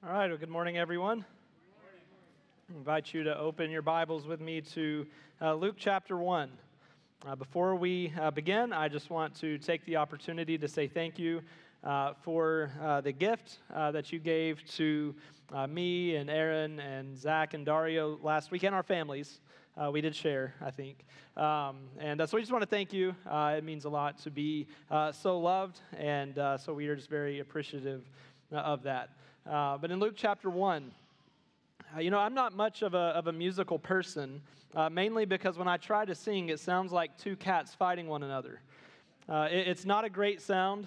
All right, well, good morning, everyone. I invite you to open your Bibles with me to Luke chapter 1. Before we begin, I just want to take the opportunity to say thank you for the gift that you gave to me and Aaron and Zach and Dario last week, and our families. We did share, I think. So we just want to thank you. It means a lot to be so loved, and so we are just very appreciative of that. But in Luke chapter 1, I'm not much of a musical person, mainly because when I try to sing, it sounds like two cats fighting one another. It's not a great sound,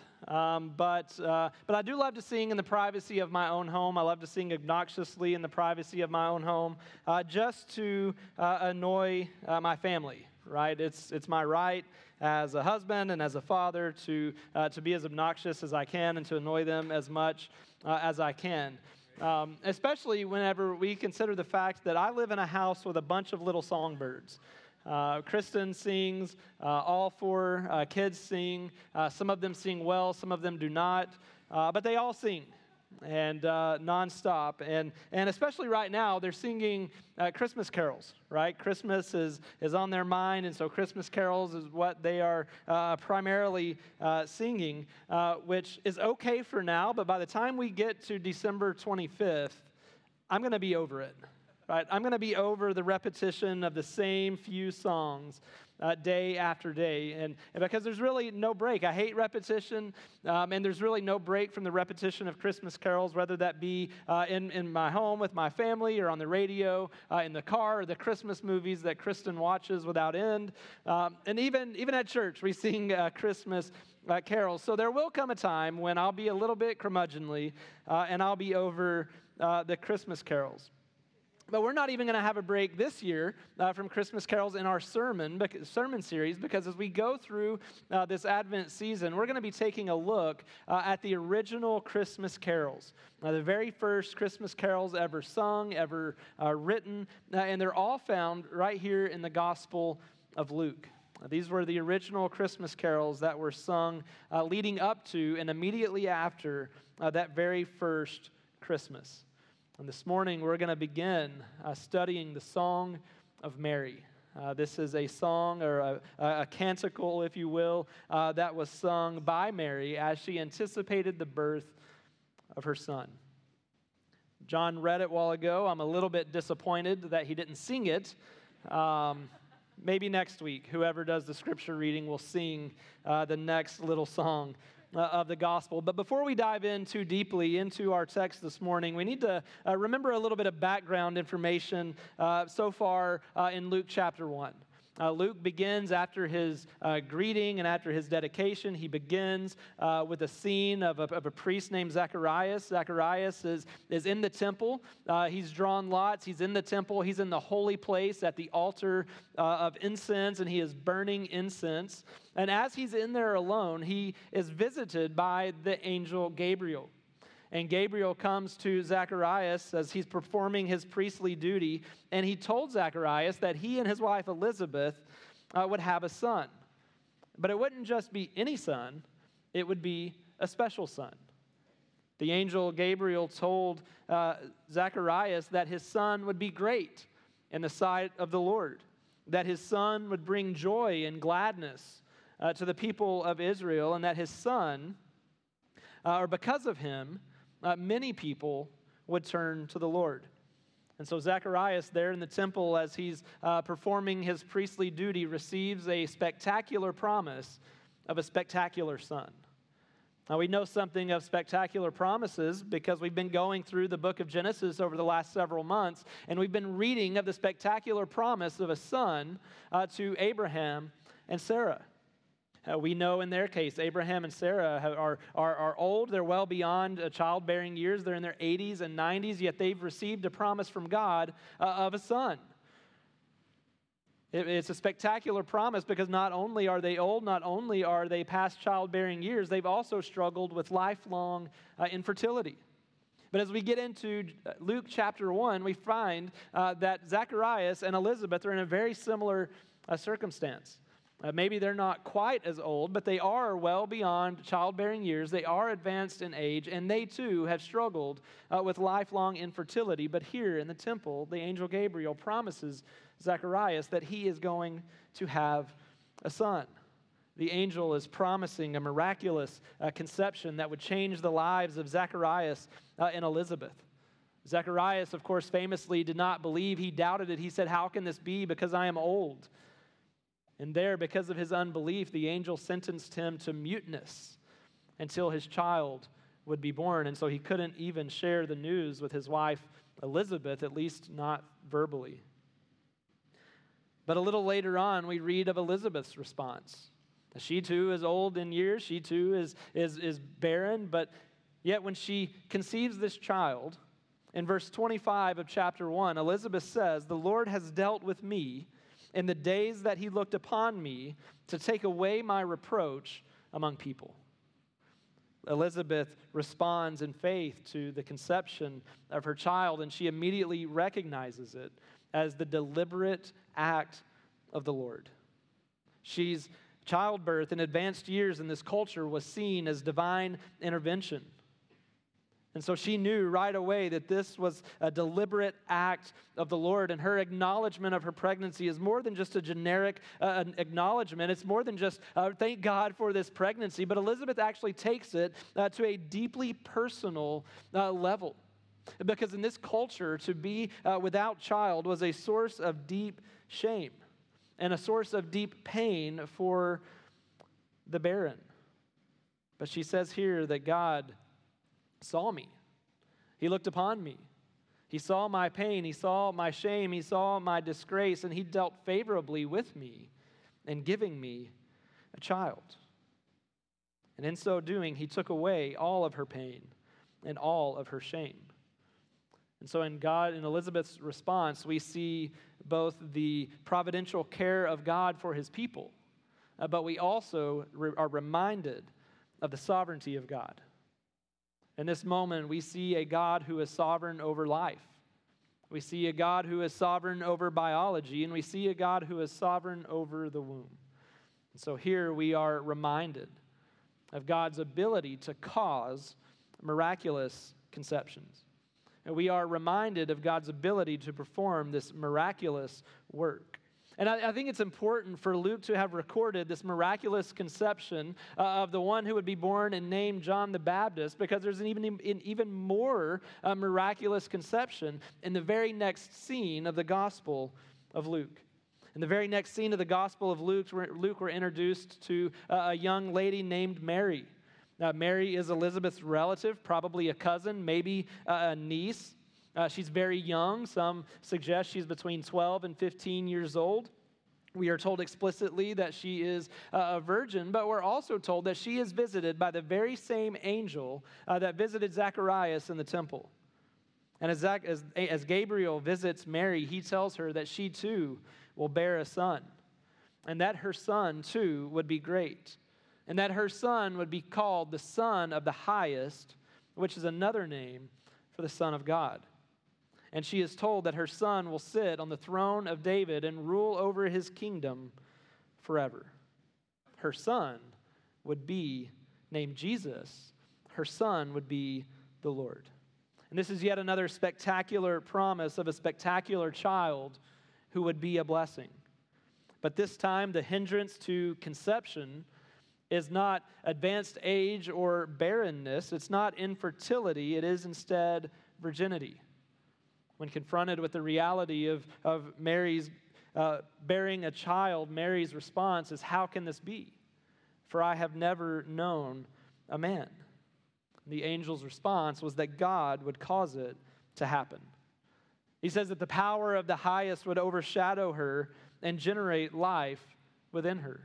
but I do love to sing in the privacy of my own home. I love to sing obnoxiously in the privacy of my own home, just to annoy my family. Right? It's my right as a husband and as a father to be as obnoxious as I can and to annoy them as much as I can. Especially whenever we consider the fact that I live in a house with a bunch of little songbirds. Kristen sings, all four kids sing. Some of them sing well, some of them do not, but they all sing. And nonstop, and especially right now, they're singing Christmas carols, right? Christmas is on their mind, and so Christmas carols is what they are primarily singing, which is okay for now, but by the time we get to December 25th, I'm going to be over it, right? I'm going to be over the repetition of the same few songs day after day, and because there's really no break. I hate repetition, and there's really no break from the repetition of Christmas carols, whether that be in my home with my family or on the radio, in the car, or the Christmas movies that Kristen watches without end, and even at church, we sing Christmas carols. So there will come a time when I'll be a little bit curmudgeonly, and I'll be over the Christmas carols. But we're not even going to have a break this year from Christmas carols in our sermon series, because as we go through this Advent season, we're going to be taking a look at the original Christmas carols, the very first Christmas carols ever sung, ever written, and they're all found right here in the Gospel of Luke. These were the original Christmas carols that were sung leading up to and immediately after that very first Christmas. And this morning, we're going to begin studying the Song of Mary. This is a song or a canticle, if you will, that was sung by Mary as she anticipated the birth of her son. John read it a while ago. I'm a little bit disappointed that he didn't sing it. Maybe next week, whoever does the scripture reading will sing the next little song of the gospel. But before we dive in too deeply into our text this morning, we need to remember a little bit of background information so far in Luke chapter 1. Luke begins after his greeting and after his dedication. He begins with a scene of a priest named Zacharias. Zacharias is in the temple. He's drawn lots. He's in the temple. He's in the holy place at the altar of incense, and he is burning incense. And as he's in there alone, he is visited by the angel Gabriel. And Gabriel comes to Zacharias as he's performing his priestly duty, and he told Zacharias that he and his wife Elizabeth would have a son. But it wouldn't just be any son, it would be a special son. The angel Gabriel told Zacharias that his son would be great in the sight of the Lord, that his son would bring joy and gladness to the people of Israel, and that his son, or because of him, many people would turn to the Lord. And so Zacharias there in the temple, as he's performing his priestly duty, receives a spectacular promise of a spectacular son. Now, we know something of spectacular promises because we've been going through the book of Genesis over the last several months, and we've been reading of the spectacular promise of a son to Abraham and Sarah. We know in their case, Abraham and Sarah are old. They're well beyond childbearing years. They're in their 80s and 90s, yet they've received a promise from God of a son. It's a spectacular promise because not only are they old, not only are they past childbearing years, they've also struggled with lifelong infertility. But as we get into Luke chapter 1, we find that Zacharias and Elizabeth are in a very similar circumstance. Maybe they're not quite as old, but they are well beyond childbearing years. They are advanced in age, and they too have struggled with lifelong infertility. But here in the temple, the angel Gabriel promises Zacharias that he is going to have a son. The angel is promising a miraculous conception that would change the lives of Zacharias and Elizabeth. Zacharias, of course, famously did not believe. He doubted it. He said, "How can this be? Because I am old." And there, because of his unbelief, the angel sentenced him to muteness until his child would be born. And so he couldn't even share the news with his wife, Elizabeth, at least not verbally. But a little later on, we read of Elizabeth's response. She too is old in years. She too is barren. But yet when she conceives this child, in verse 25 of chapter 1, Elizabeth says, "The Lord has dealt with me in the days that he looked upon me to take away my reproach among people." Elizabeth responds in faith to the conception of her child, and she immediately recognizes it as the deliberate act of the Lord. Childbirth in advanced years in this culture was seen as divine intervention. And so she knew right away that this was a deliberate act of the Lord, and her acknowledgement of her pregnancy is more than just a generic acknowledgement. It's more than just, thank God for this pregnancy, but Elizabeth actually takes it to a deeply personal level. Because in this culture, to be without child was a source of deep shame and a source of deep pain for the barren. But she says here that God saw me. He looked upon me. He saw my pain. He saw my shame. He saw my disgrace, and he dealt favorably with me in giving me a child. And in so doing, he took away all of her pain and all of her shame. And so in Elizabeth's response, we see both the providential care of God for his people, but we also are reminded of the sovereignty of God. In this moment, we see a God who is sovereign over life. We see a God who is sovereign over biology, and we see a God who is sovereign over the womb. And so here we are reminded of God's ability to cause miraculous conceptions. And we are reminded of God's ability to perform this miraculous work. And I think it's important for Luke to have recorded this miraculous conception of the one who would be born and named John the Baptist, because there's an even more miraculous conception in the very next scene of the Gospel of Luke. In the very next scene of the Gospel of Luke, we're introduced to a young lady named Mary. Now, Mary is Elizabeth's relative, probably a cousin, maybe a niece. She's very young. Some suggest she's between 12 and 15 years old. We are told explicitly that she is a virgin, but we're also told that she is visited by the very same angel that visited Zacharias in the temple. And as Gabriel visits Mary, he tells her that she too will bear a son, and that her son too would be great, and that her son would be called the Son of the Highest, which is another name for the Son of God. And she is told that her son will sit on the throne of David and rule over his kingdom forever. Her son would be named Jesus. Her son would be the Lord. And this is yet another spectacular promise of a spectacular child who would be a blessing. But this time, the hindrance to conception is not advanced age or barrenness. It's not infertility. It is instead virginity. When confronted with the reality of Mary's bearing a child, Mary's response is, "How can this be? For I have never known a man." The angel's response was that God would cause it to happen. He says that the power of the highest would overshadow her and generate life within her.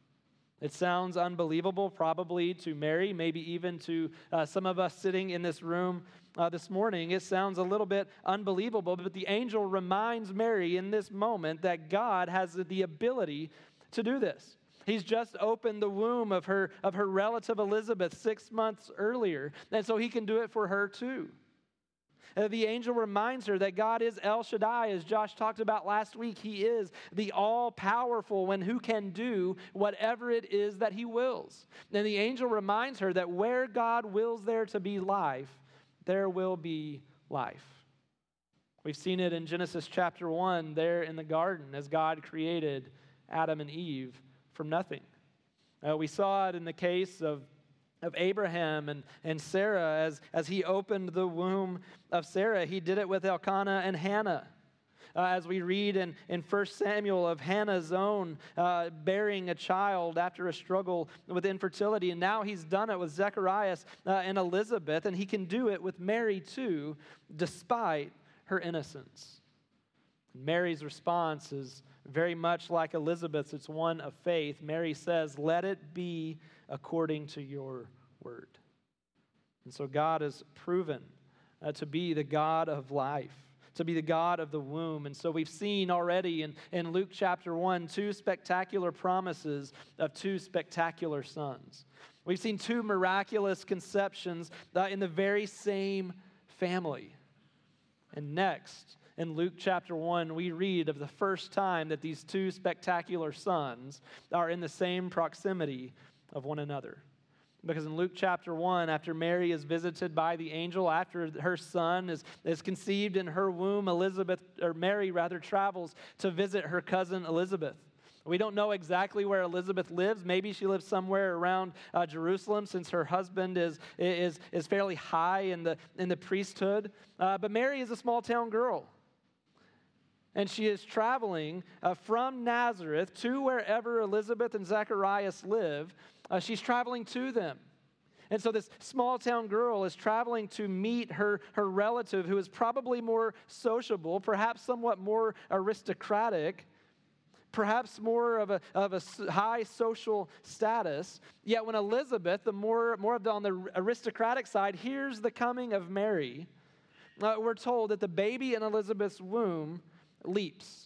It sounds unbelievable, probably to Mary, maybe even to some of us sitting in this room this morning. It sounds a little bit unbelievable, but the angel reminds Mary in this moment that God has the ability to do this. He's just opened the womb of her relative Elizabeth 6 months earlier, and so he can do it for her too. The angel reminds her that God is El Shaddai, as Josh talked about last week. He is the all-powerful one who can do whatever it is that he wills. And the angel reminds her that where God wills there to be life, there will be life. We've seen it in Genesis chapter 1 there in the garden as God created Adam and Eve from nothing. We saw it in the case of Abraham and Sarah as he opened the womb of Sarah. He did it with Elkanah and Hannah. As we read in 1 Samuel of Hannah's own bearing a child after a struggle with infertility. And now he's done it with Zacharias and Elizabeth, and he can do it with Mary too, despite her innocence. Mary's response is very much like Elizabeth's. It's one of faith. Mary says, "Let it be according to your word." And so God is proven to be the God of life, to be the God of the womb. And so we've seen already in Luke chapter 1, two spectacular promises of two spectacular sons. We've seen two miraculous conceptions in the very same family. And next, in Luke chapter 1, we read of the first time that these two spectacular sons are in the same proximity of one another. Because in Luke chapter 1, after Mary is visited by the angel, after her son is conceived in her womb, Mary travels to visit her cousin Elizabeth. We don't know exactly where Elizabeth lives. Maybe she lives somewhere around Jerusalem, since her husband is fairly high in the priesthood. But Mary is a small town girl. And she is traveling from Nazareth to wherever Elizabeth and Zacharias live. She's traveling to them. And so this small town girl is traveling to meet her relative, who is probably more sociable, perhaps somewhat more aristocratic, perhaps more of a high social status. Yet when Elizabeth, the more on the aristocratic side, hears the coming of Mary, we're told that the baby in Elizabeth's womb leaps.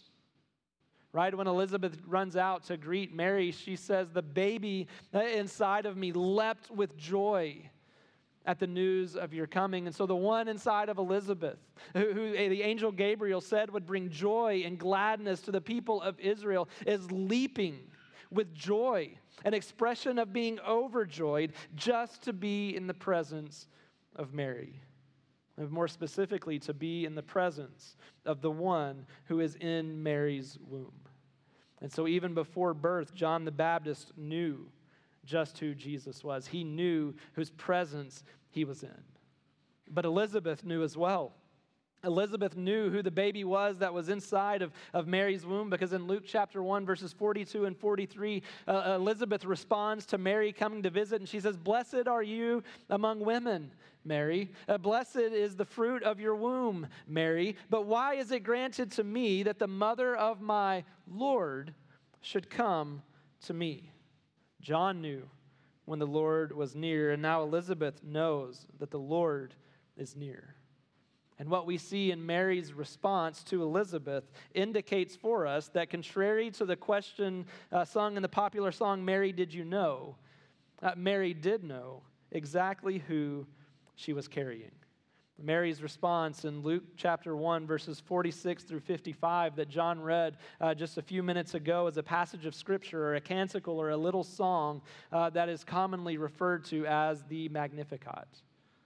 Right? When Elizabeth runs out to greet Mary, she says, "The baby inside of me leapt with joy at the news of your coming." And so the one inside of Elizabeth, who the angel Gabriel said would bring joy and gladness to the people of Israel, is leaping with joy, an expression of being overjoyed just to be in the presence of Mary. And more specifically, to be in the presence of the one who is in Mary's womb. And so even before birth, John the Baptist knew just who Jesus was. He knew whose presence he was in. But Elizabeth knew as well. Elizabeth knew who the baby was that was inside of Mary's womb, because in Luke chapter 1, verses 42 and 43, Elizabeth responds to Mary coming to visit, and she says, "Blessed are you among women, Mary. Blessed is the fruit of your womb, Mary. But why is it granted to me that the mother of my Lord should come to me?" John knew when the Lord was near, and now Elizabeth knows that the Lord is near. And what we see in Mary's response to Elizabeth indicates for us that, contrary to the question sung in the popular song, "Mary, did you know?" Mary did know exactly who she was carrying. Mary's response in Luke chapter 1, verses 46 through 55 that John read just a few minutes ago is a passage of Scripture or a canticle or a little song that is commonly referred to as the Magnificat.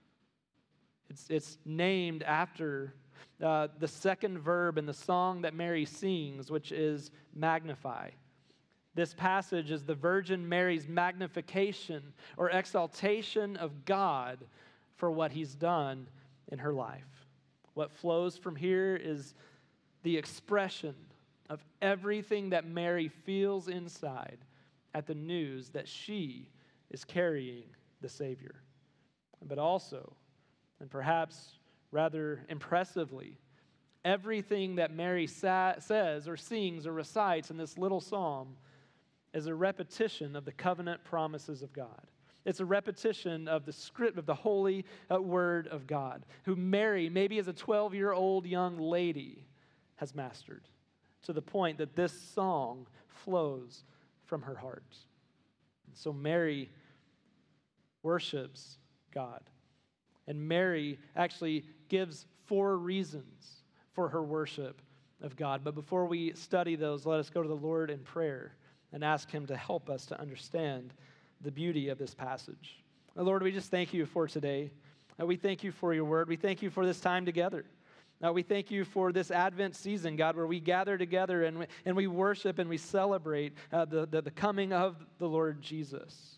It's named after the second verb in the song that Mary sings, which is magnify. This passage is the Virgin Mary's magnification or exaltation of God for what he's done in her life. What flows from here is the expression of everything that Mary feels inside at the news that she is carrying the Savior. But also, and perhaps rather impressively, everything that Mary says or sings or recites in this little psalm is a repetition of the covenant promises of God. It's a repetition of the script of the holy word of God, who Mary, maybe as a 12-year-old young lady, has mastered, to the point that this song flows from her heart. And so Mary worships God. And Mary actually gives 4 reasons for her worship of God. But before we study those, let us go to the Lord in prayer and ask him to help us to understand the beauty of this passage. Lord, we just thank you for today. We thank you for your word. We thank you for this time together. We thank you for this Advent season, God, where we gather together and we worship and we celebrate the coming of the Lord Jesus,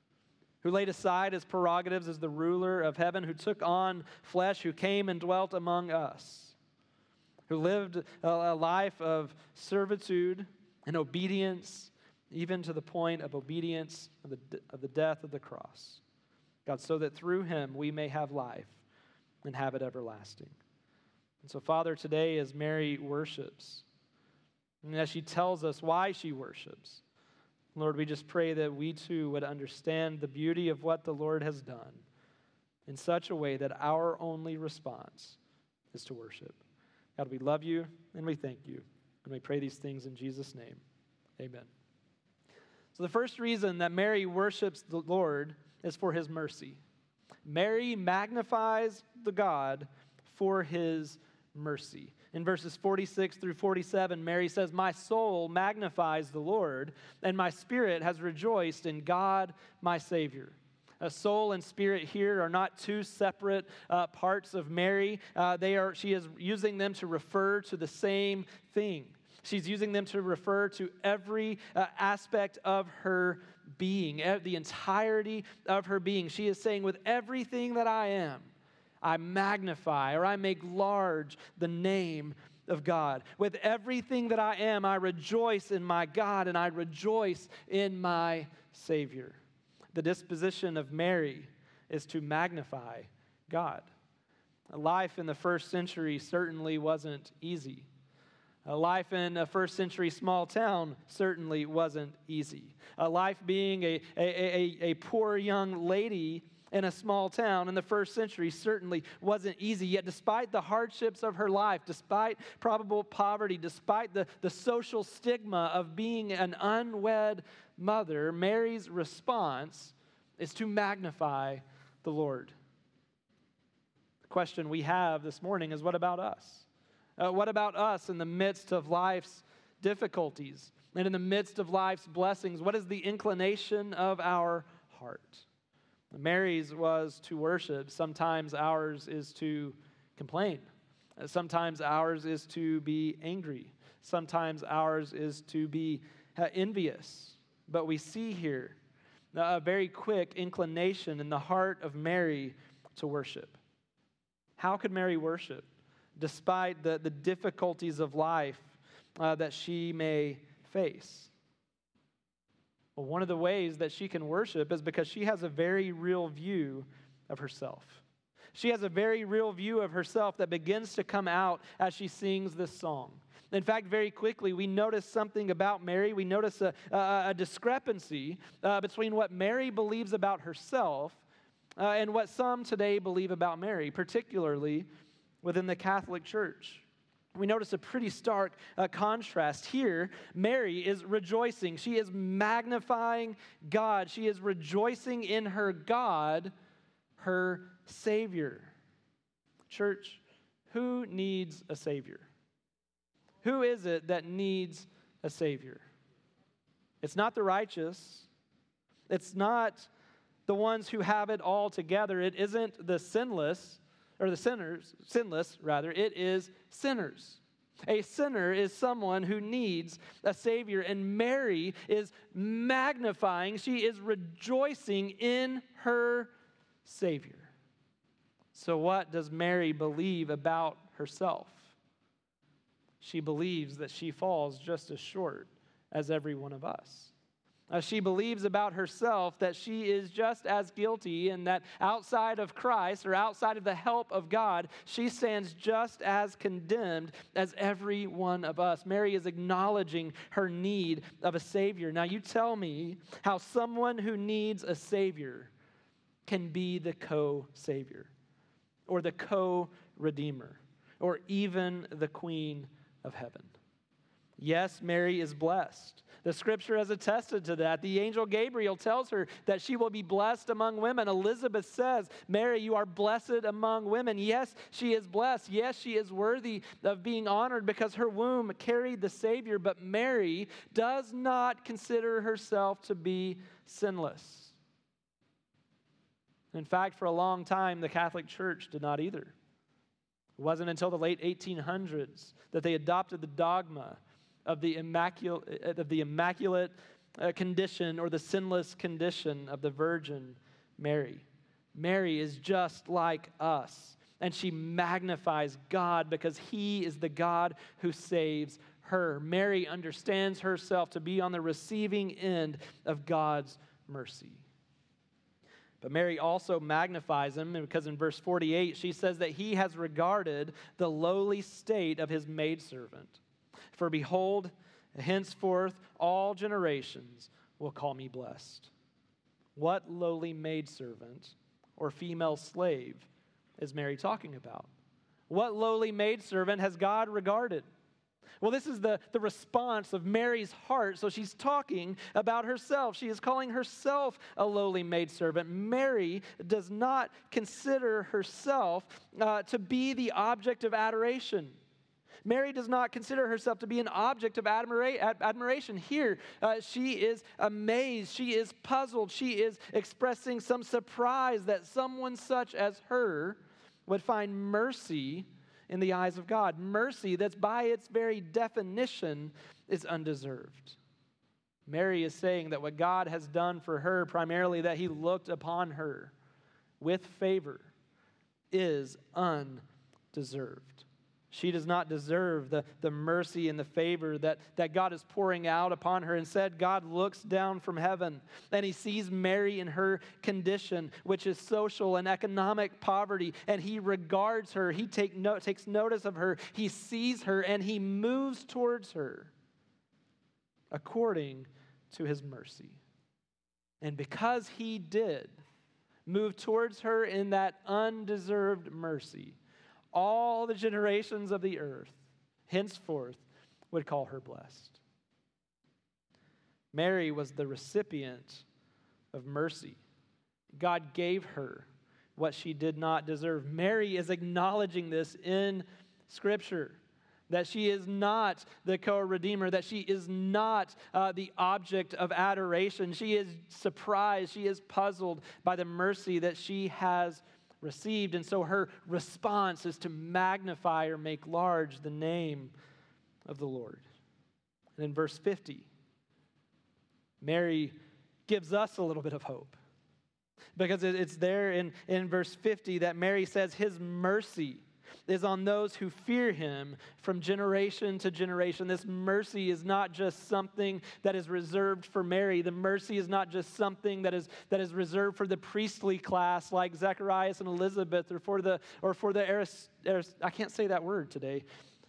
who laid aside his prerogatives as the ruler of heaven, who took on flesh, who came and dwelt among us, who lived a life of servitude and obedience, even to the point of obedience of the death of the cross. God, so that through him we may have life and have it everlasting. And so, Father, today as Mary worships, and as she tells us why she worships, Lord, we just pray that we too would understand the beauty of what the Lord has done in such a way that our only response is to worship. God, we love you and we thank you. And we pray these things in Jesus' name. Amen. So the first reason that Mary worships the Lord is for his mercy. Mary magnifies the God for his mercy. In verses 46 through 47, Mary says, "My soul magnifies the Lord, and my spirit has rejoiced in God, my Savior." Soul and spirit here are not two separate parts of Mary. She is using them to refer to the same thing. She's using them to refer to every aspect of her being, the entirety of her being. She is saying, with everything that I am, I magnify or I make large the name of God. With everything that I am, I rejoice in my God and I rejoice in my Savior. The disposition of Mary is to magnify God. Life in the first century certainly wasn't easy. Life in a first century small town certainly wasn't easy. Life being a poor young lady in a small town in the first century certainly wasn't easy. Yet despite the hardships of her life, despite probable poverty, despite the social stigma of being an unwed mother, Mary's response is to magnify the Lord. The question we have this morning is, what about us? What about us in the midst of life's difficulties and in the midst of life's blessings? What is the inclination of our heart? Mary's was to worship. Sometimes ours is to complain. Sometimes ours is to be angry. Sometimes ours is to be envious. But we see here a very quick inclination in the heart of Mary to worship. How could Mary worship despite the difficulties of life that she may face? Well, one of the ways that she can worship is because she has a very real view of herself. She has a very real view of herself that begins to come out as she sings this song. In fact, very quickly, we notice something about Mary. We notice a discrepancy between what Mary believes about herself and what some today believe about Mary, particularly within the Catholic Church. We notice a pretty stark contrast here. Mary is rejoicing. She is magnifying God. She is rejoicing in her God, her Savior. Church, who needs a Savior? Who is it that needs a Savior? It's not the righteous. It's not the ones who have it all together. It isn't the sinless. Or the sinless, rather, it is sinners. A sinner is someone who needs a Savior, and Mary is magnifying, she is rejoicing in her Savior. So what does Mary believe about herself? She believes that she falls just as short as every one of us. She believes about herself that she is just as guilty and that outside of Christ or outside of the help of God, she stands just as condemned as every one of us. Mary is acknowledging her need of a Savior. Now you tell me how someone who needs a Savior can be the co-Savior or the co-Redeemer or even the Queen of Heaven. Yes, Mary is blessed. The scripture has attested to that. The angel Gabriel tells her that she will be blessed among women. Elizabeth says, Mary, you are blessed among women. Yes, she is blessed. Yes, she is worthy of being honored because her womb carried the Savior. But Mary does not consider herself to be sinless. In fact, for a long time, the Catholic Church did not either. It wasn't until the late 1800s that they adopted the dogma of the immaculate condition or the sinless condition of the Virgin Mary. Mary is just like us, and she magnifies God because He is the God who saves her. Mary understands herself to be on the receiving end of God's mercy. But Mary also magnifies Him because in verse 48 she says that He has regarded the lowly state of His maidservant. For behold, henceforth all generations will call me blessed. What lowly maidservant or female slave is Mary talking about? What lowly maidservant has God regarded? Well, this is the response of Mary's heart. So she's talking about herself. She is calling herself a lowly maidservant. Mary does not consider herself to be the object of adoration. Mary does not consider herself to be an object of admiration. Here, she is amazed. She is puzzled. She is expressing some surprise that someone such as her would find mercy in the eyes of God. Mercy that's by its very definition is undeserved. Mary is saying that what God has done for her, primarily that He looked upon her with favor, is undeserved. She does not deserve the mercy and the favor that God is pouring out upon her. Instead, God looks down from heaven and He sees Mary in her condition, which is social and economic poverty, and He regards her. He takes notice of her. He sees her and He moves towards her according to His mercy. And because He did move towards her in that undeserved mercy, all the generations of the earth henceforth would call her blessed. Mary was the recipient of mercy. God gave her what she did not deserve. Mary is acknowledging this in Scripture, that she is not the co-redeemer, that she is not the object of adoration. She is surprised, she is puzzled by the mercy that she has received, and so her response is to magnify or make large the name of the Lord. And in verse 50, Mary gives us a little bit of hope, because it's there in verse 50 that Mary says His mercy is on those who fear Him from generation to generation. This mercy is not just something that is reserved for Mary. The mercy is not just something that is reserved for the priestly class like Zacharias and Elizabeth, or for the I can't say that word today.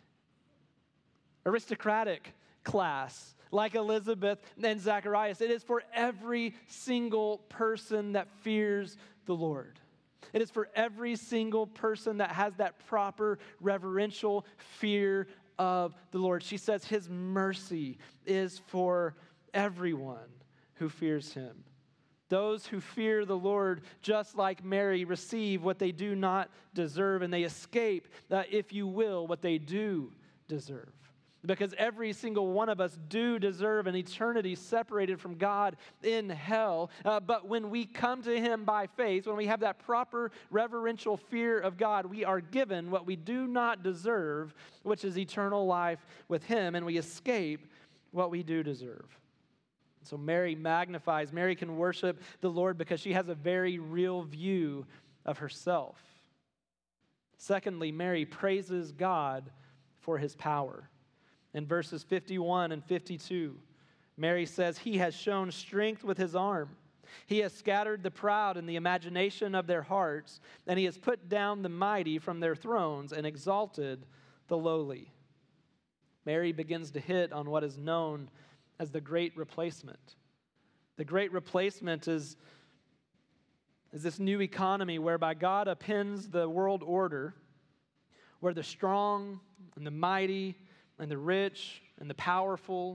Aristocratic class like Elizabeth and Zacharias. It is for every single person that fears the Lord. It is for every single person that has that proper reverential fear of the Lord. She says His mercy is for everyone who fears Him. Those who fear the Lord, just like Mary, receive what they do not deserve, and they escape, if you will, what they do deserve. Because every single one of us do deserve an eternity separated from God in hell. But when we come to Him by faith, when we have that proper reverential fear of God, we are given what we do not deserve, which is eternal life with Him, and we escape what we do deserve. So Mary magnifies. Mary can worship the Lord because she has a very real view of herself. Secondly, Mary praises God for His power. In verses 51 and 52, Mary says, He has shown strength with His arm. He has scattered the proud in the imagination of their hearts, and He has put down the mighty from their thrones and exalted the lowly. Mary begins to hit on what is known as the Great Replacement. The Great Replacement is this new economy whereby God upends the world order, where the strong and the mighty and the rich and the powerful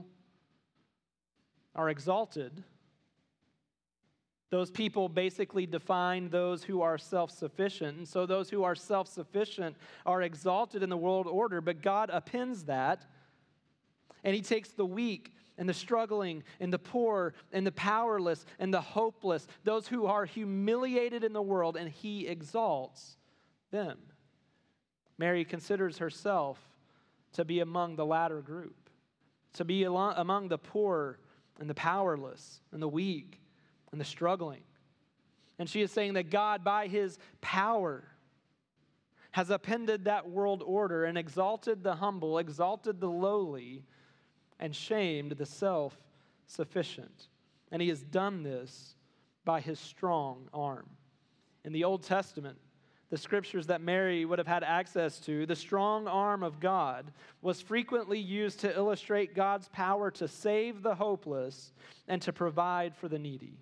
are exalted, those people basically define those who are self-sufficient. And so those who are self-sufficient are exalted in the world order, but God appends that, and he takes the weak and the struggling and the poor and the powerless and the hopeless, those who are humiliated in the world, and he exalts them. Mary considers herself to be among the latter group, to be among the poor and the powerless and the weak and the struggling. And she is saying that God, by his power, has appended that world order and exalted the humble, exalted the lowly, and shamed the self-sufficient. And he has done this by his strong arm. In the Old Testament, the scriptures that Mary would have had access to, the strong arm of God was frequently used to illustrate God's power to save the hopeless and to provide for the needy.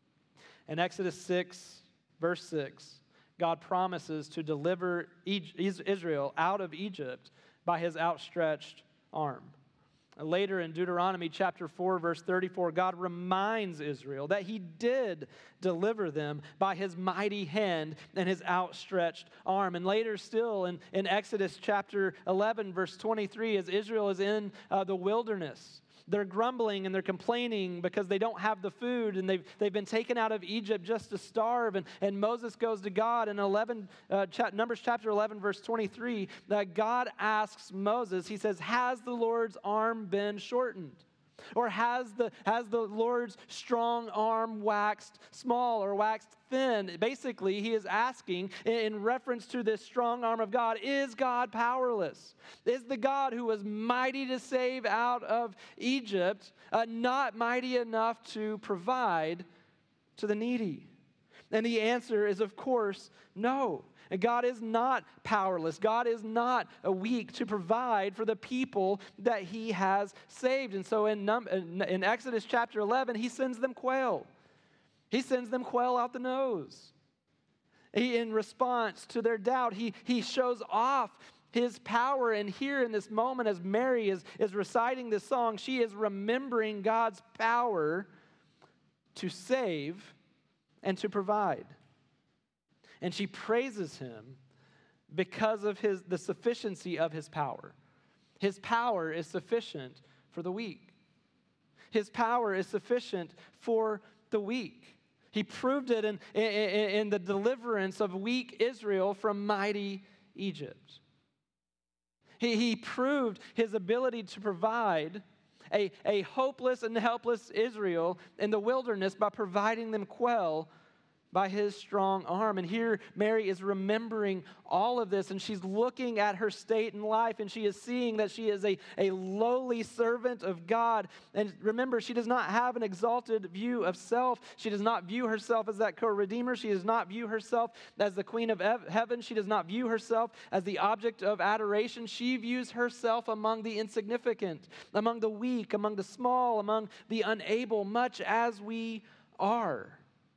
In Exodus 6, verse 6, God promises to deliver Israel out of Egypt by his outstretched arm. Later in Deuteronomy chapter 4, verse 34, God reminds Israel that he did deliver them by his mighty hand and his outstretched arm. And later still in Exodus chapter 11, verse 23, as Israel is in the wilderness, they're grumbling and they're complaining because they don't have the food, and they've been taken out of Egypt just to starve. And Moses goes to God in Numbers chapter 11, verse 23, that God asks Moses, he says, has the Lord's arm been shortened? Or has the Lord's strong arm waxed small or waxed thin? Basically, he is asking in reference to this strong arm of God, is God powerless? Is the God who was mighty to save out of Egypt not mighty enough to provide to the needy? And the answer is, of course, no. God is not powerless. God is not weak to provide for the people that he has saved. And so in Exodus chapter 11, he sends them quail. He sends them quail out the nose. In response to their doubt, he shows off his power. And here in this moment, as Mary is reciting this song, she is remembering God's power to save and to provide. And she praises him because of the sufficiency of his power. His power is sufficient for the weak. His power is sufficient for the weak. He proved it in the deliverance of weak Israel from mighty Egypt. He proved his ability to provide a hopeless and helpless Israel in the wilderness by providing them quail by his strong arm. And here Mary is remembering all of this, and she's looking at her state in life, and she is seeing that she is a lowly servant of God. And remember, she does not have an exalted view of self. She does not view herself as that co-redeemer. She does not view herself as the queen of heaven. She does not view herself as the object of adoration. She views herself among the insignificant, among the weak, among the small, among the unable, much as we are.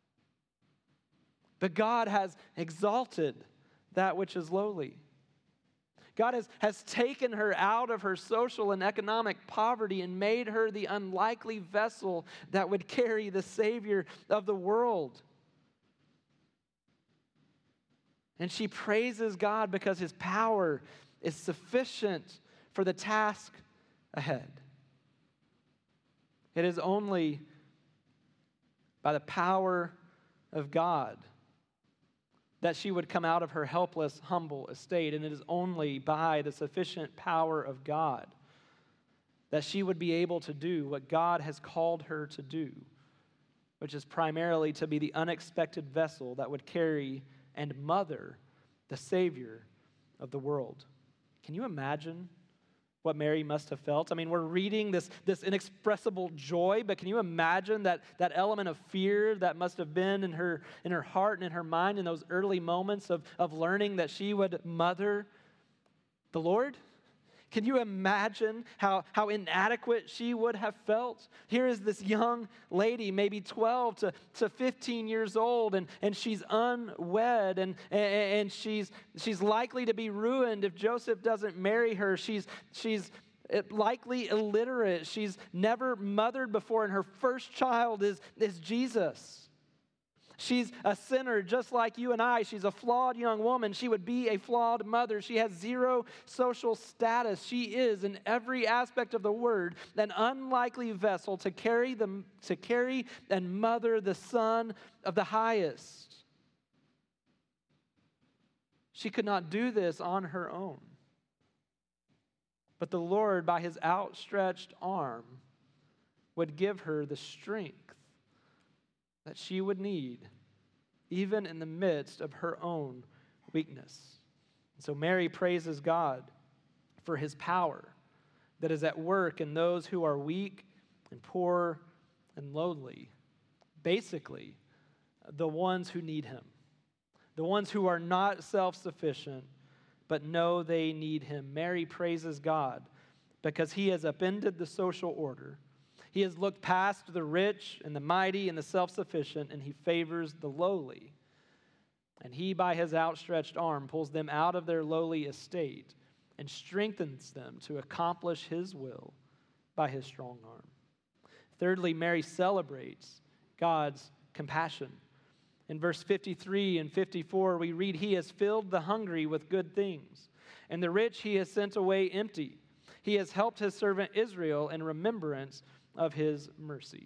But God has exalted that which is lowly. God has taken her out of her social and economic poverty and made her the unlikely vessel that would carry the Savior of the world. And she praises God because his power is sufficient for the task ahead. It is only by the power of God that she would come out of her helpless, humble estate. And it is only by the sufficient power of God that she would be able to do what God has called her to do, which is primarily to be the unexpected vessel that would carry and mother the Savior of the world. Can you imagine what Mary must have felt? I mean, we're reading this inexpressible joy, but can you imagine that element of fear that must have been in her heart and in her mind in those early moments of learning that she would mother the Lord? Can you imagine how inadequate she would have felt? Here is this young lady, maybe 12 to 15 years old, and she's unwed, and she's likely to be ruined if Joseph doesn't marry her. She's likely illiterate. She's never mothered before, and her first child is Jesus. She's a sinner just like you and I. She's a flawed young woman. She would be a flawed mother. She has zero social status. She is, in every aspect of the word, an unlikely vessel to carry and mother the Son of the Highest. She could not do this on her own. But the Lord, by his outstretched arm, would give her the strength that she would need, even in the midst of her own weakness. And so Mary praises God for his power that is at work in those who are weak and poor and lowly. Basically, the ones who need him, the ones who are not self-sufficient, but know they need him. Mary praises God because he has upended the social order. He has looked past the rich and the mighty and the self-sufficient, and he favors the lowly. And he, by his outstretched arm, pulls them out of their lowly estate and strengthens them to accomplish his will by his strong arm. Thirdly, Mary celebrates God's compassion. In verse 53 and 54, we read, "He has filled the hungry with good things, and the rich he has sent away empty. He has helped his servant Israel in remembrance of his mercy."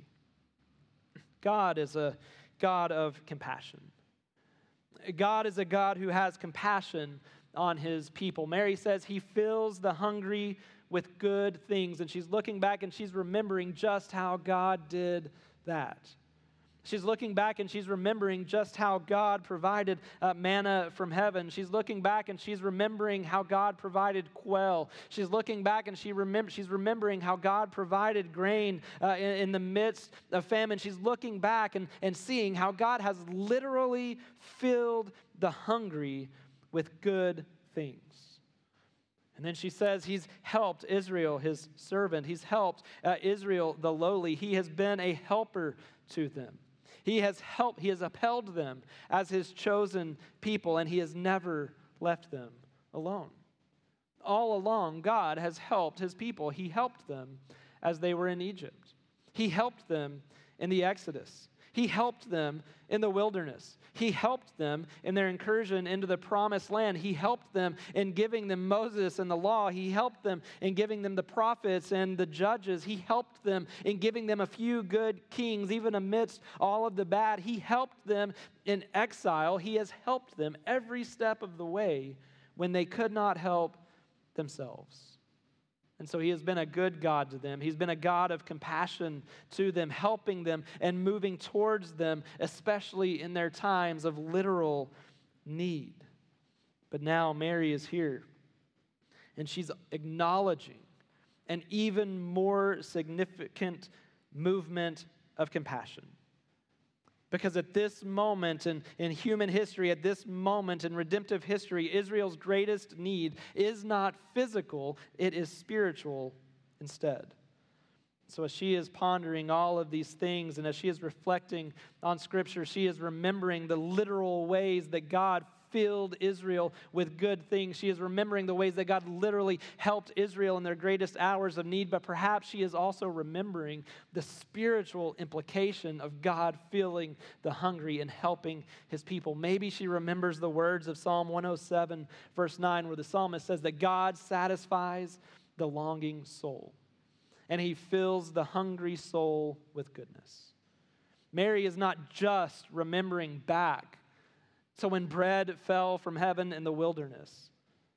God is a God of compassion. God is a God who has compassion on his people. Mary says he fills the hungry with good things, and she's looking back and she's remembering just how God did that. She's looking back and she's remembering just how God provided manna from heaven. She's looking back and she's remembering how God provided quail. She's looking back and she's remembering how God provided grain in the midst of famine. She's looking back and seeing how God has literally filled the hungry with good things. And then she says he's helped Israel, his servant. He's helped Israel, the lowly. He has been a helper to them. He has upheld them as his chosen people, and he has never left them alone. All along, God has helped his people. He helped them as they were in Egypt. He helped them in the Exodus. He helped them in the wilderness. He helped them in their incursion into the promised land. He helped them in giving them Moses and the law. He helped them in giving them the prophets and the judges. He helped them in giving them a few good kings, even amidst all of the bad. He helped them in exile. He has helped them every step of the way when they could not help themselves. And so he has been a good God to them. He's been a God of compassion to them, helping them and moving towards them, especially in their times of literal need. But now Mary is here, and she's acknowledging an even more significant movement of compassion. Because at this moment in human history, at this moment in redemptive history, Israel's greatest need is not physical, it is spiritual instead. So as she is pondering all of these things and as she is reflecting on Scripture, she is remembering the literal ways that God filled Israel with good things. She is remembering the ways that God literally helped Israel in their greatest hours of need, but perhaps she is also remembering the spiritual implication of God filling the hungry and helping his people. Maybe she remembers the words of Psalm 107, verse 9, where the psalmist says that God satisfies the longing soul, and he fills the hungry soul with goodness. Mary is not just remembering back so when bread fell from heaven in the wilderness.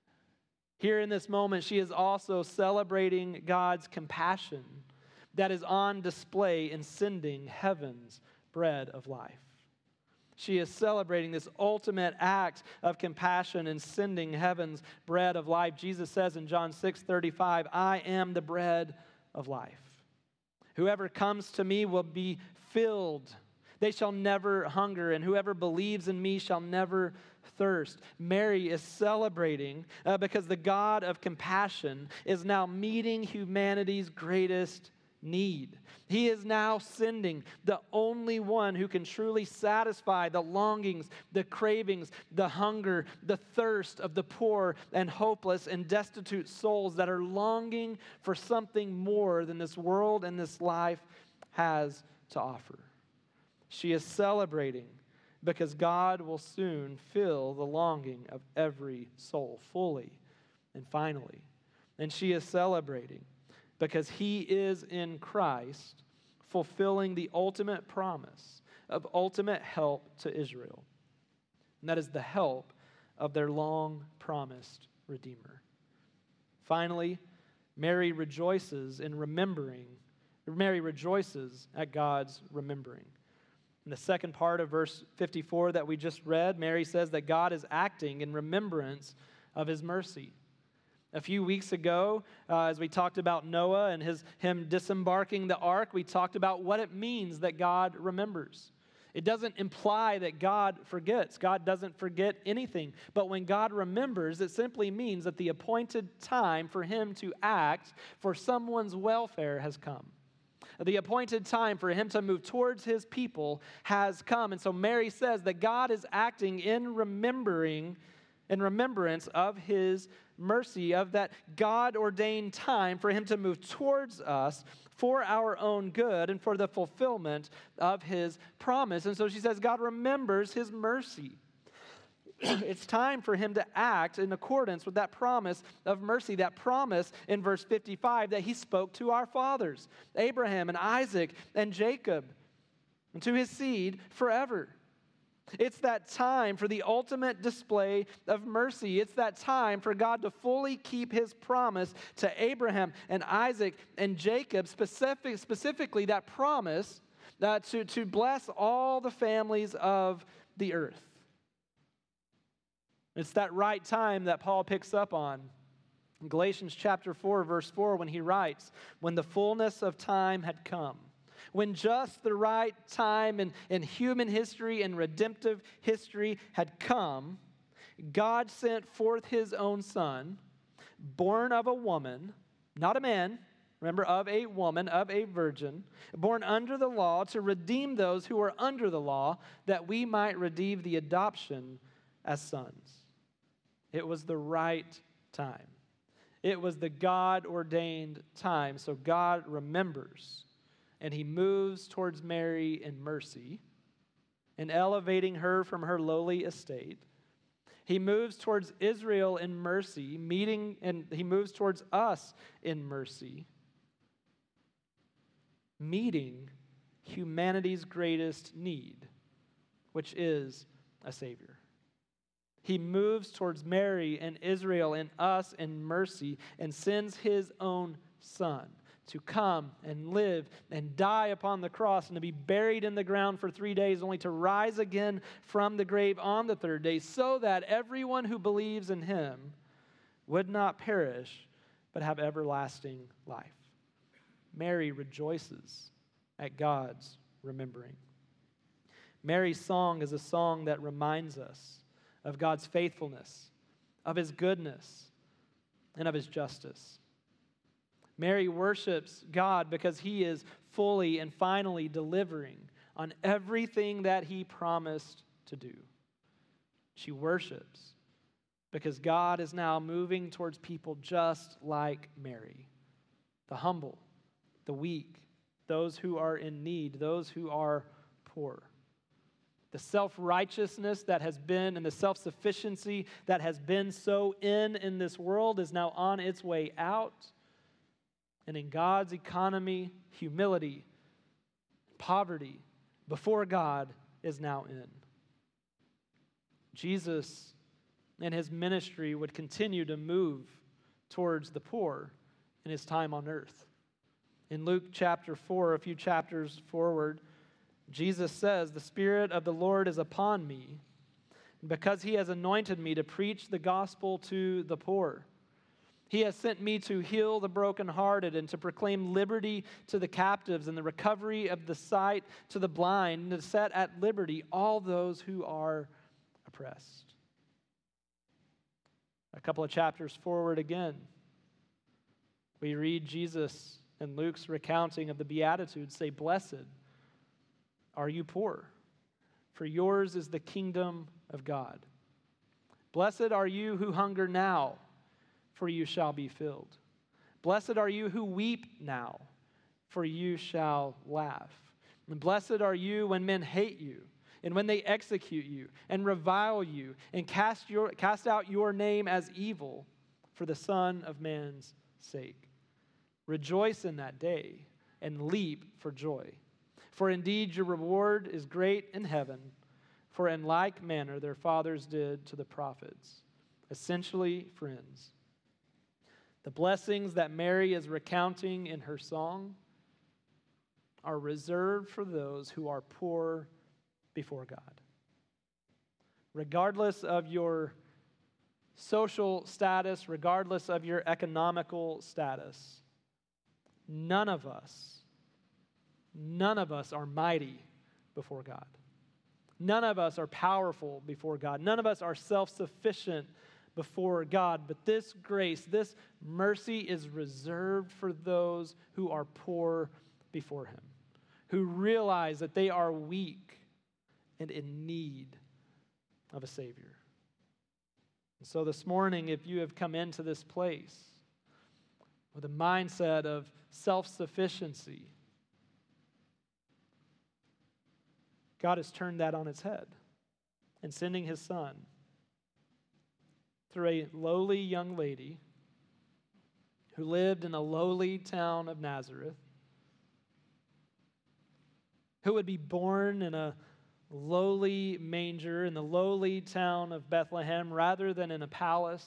Here in this moment, she is also celebrating God's compassion that is on display in sending heaven's bread of life. She is celebrating this ultimate act of compassion in sending heaven's bread of life. Jesus says in John 6:35, "I am the bread of life. Whoever comes to me will be filled. They shall never hunger, and whoever believes in me shall never thirst." Mary is celebrating because the God of compassion is now meeting humanity's greatest need. He is now sending the only one who can truly satisfy the longings, the cravings, the hunger, the thirst of the poor and hopeless and destitute souls that are longing for something more than this world and this life has to offer. She is celebrating because God will soon fill the longing of every soul fully and finally. And she is celebrating because he is in Christ fulfilling the ultimate promise of ultimate help to Israel. And that is the help of their long-promised Redeemer. Finally, Mary rejoices at God's remembering. In the second part of verse 54 that we just read, Mary says that God is acting in remembrance of his mercy. A few weeks ago, as we talked about Noah and him disembarking the ark, we talked about what it means that God remembers. It doesn't imply that God forgets. God doesn't forget anything. But when God remembers, it simply means that the appointed time for him to act for someone's welfare has come. The appointed time for him to move towards his people has come. And so Mary says that God is acting in remembrance of his mercy, of that God-ordained time for him to move towards us for our own good and for the fulfillment of his promise. And so she says God remembers his mercy. It's time for him to act in accordance with that promise of mercy, that promise in verse 55 that he spoke to our fathers, Abraham and Isaac and Jacob, and to his seed forever. It's that time for the ultimate display of mercy. It's that time for God to fully keep his promise to Abraham and Isaac and Jacob, specifically that promise to bless all the families of the earth. It's that right time that Paul picks up on in Galatians chapter 4, verse 4, when he writes, when the fullness of time had come, when just the right time in human history and redemptive history had come, God sent forth his own Son, born of a woman, not a man, remember, of a woman, of a virgin, born under the law to redeem those who are under the law, that we might receive the adoption as sons. It was the right time. It was the God-ordained time. So God remembers, and he moves towards Mary in mercy, in elevating her from her lowly estate. He moves towards Israel in mercy, and he moves towards us in mercy, meeting humanity's greatest need, which is a Savior. He moves towards Mary and Israel and us in mercy and sends his own Son to come and live and die upon the cross and to be buried in the ground for 3 days, only to rise again from the grave on the third day, so that everyone who believes in him would not perish but have everlasting life. Mary rejoices at God's remembering. Mary's song is a song that reminds us of God's faithfulness, of his goodness, and of his justice. Mary worships God because he is fully and finally delivering on everything that he promised to do. She worships because God is now moving towards people just like Mary, the humble, the weak, those who are in need, those who are poor. The self-righteousness that has been and the self-sufficiency that has been so in this world is now on its way out. And in God's economy, humility, poverty before God is now in. Jesus and his ministry would continue to move towards the poor in his time on earth. In Luke chapter 4, a few chapters forward, Jesus says, "The Spirit of the Lord is upon me, because he has anointed me to preach the gospel to the poor. He has sent me to heal the brokenhearted and to proclaim liberty to the captives and the recovery of the sight to the blind, and to set at liberty all those who are oppressed." A couple of chapters forward again, we read Jesus in Luke's recounting of the Beatitudes say, "Blessed are you poor, for yours is the kingdom of God. Blessed are you who hunger now, for you shall be filled. Blessed are you who weep now, for you shall laugh. And blessed are you when men hate you, and when they execute you, and revile you, and cast out your name as evil for the Son of Man's sake. Rejoice in that day, and leap for joy. For indeed your reward is great in heaven, for in like manner their fathers did to the prophets." Essentially, friends, the blessings that Mary is recounting in her song are reserved for those who are poor before God. Regardless of your social status, regardless of your economical status, none of us are mighty before God. None of us are powerful before God. None of us are self-sufficient before God. But this grace, this mercy is reserved for those who are poor before Him, who realize that they are weak and in need of a Savior. And so this morning, if you have come into this place with a mindset of self-sufficiency, God has turned that on its head and sending His Son through a lowly young lady who lived in a lowly town of Nazareth, who would be born in a lowly manger in the lowly town of Bethlehem rather than in a palace.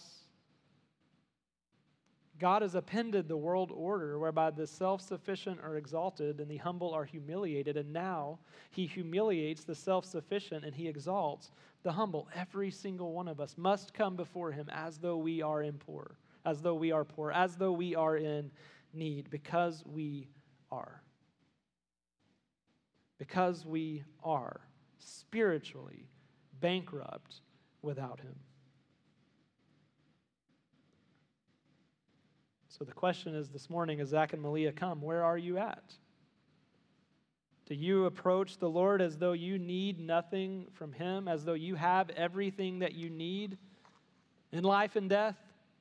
God has appended the world order whereby the self-sufficient are exalted and the humble are humiliated, and now He humiliates the self-sufficient and He exalts the humble. Every single one of us must come before Him as though we are poor, as though we are in need, because we are. Because we are spiritually bankrupt without Him. So the question is this morning, as Zach and Malia come, where are you at? Do you approach the Lord as though you need nothing from Him, as though you have everything that you need in life and death?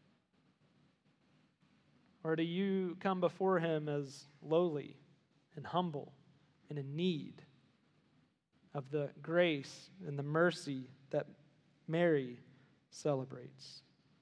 Or do you come before Him as lowly and humble and in need of the grace and the mercy that Mary celebrates?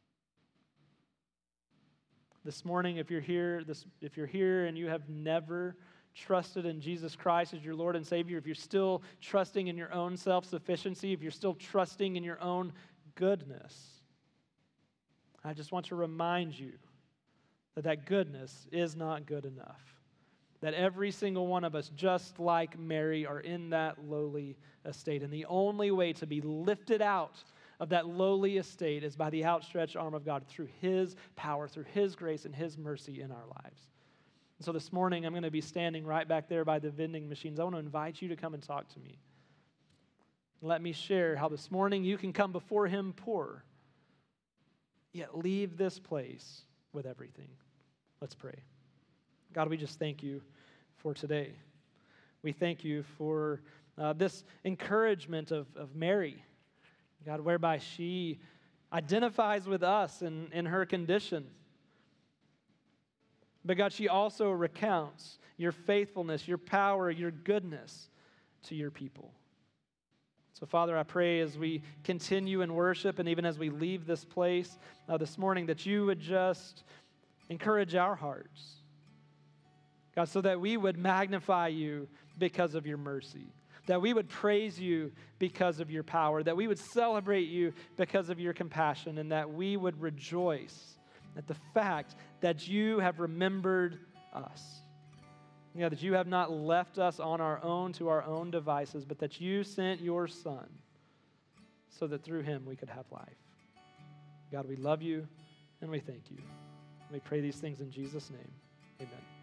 This morning, if you're here and you have never trusted in Jesus Christ as your Lord and Savior, if you're still trusting in your own self-sufficiency, if you're still trusting in your own goodness, I just want to remind you that goodness is not good enough. That every single one of us, just like Mary, are in that lowly estate. And the only way to be lifted out of that lowly estate is by the outstretched arm of God through His power, through His grace and His mercy in our lives. And so this morning, I'm going to be standing right back there by the vending machines. I want to invite you to come and talk to me. Let me share how this morning you can come before Him poor, yet leave this place with everything. Let's pray. God, we just thank You for today. We thank You for this encouragement of Mary, God, whereby she identifies with us in her condition. But God, she also recounts Your faithfulness, Your power, Your goodness to Your people. So, Father, I pray as we continue in worship and even as we leave this place this morning that You would just encourage our hearts, God, so that we would magnify You because of Your mercy, that we would praise You because of Your power, that we would celebrate You because of Your compassion, and that we would rejoice at the fact that You have remembered us. That You have not left us on our own to our own devices, but that You sent Your Son so that through Him we could have life. God, we love You and we thank You. We pray these things in Jesus' name. Amen.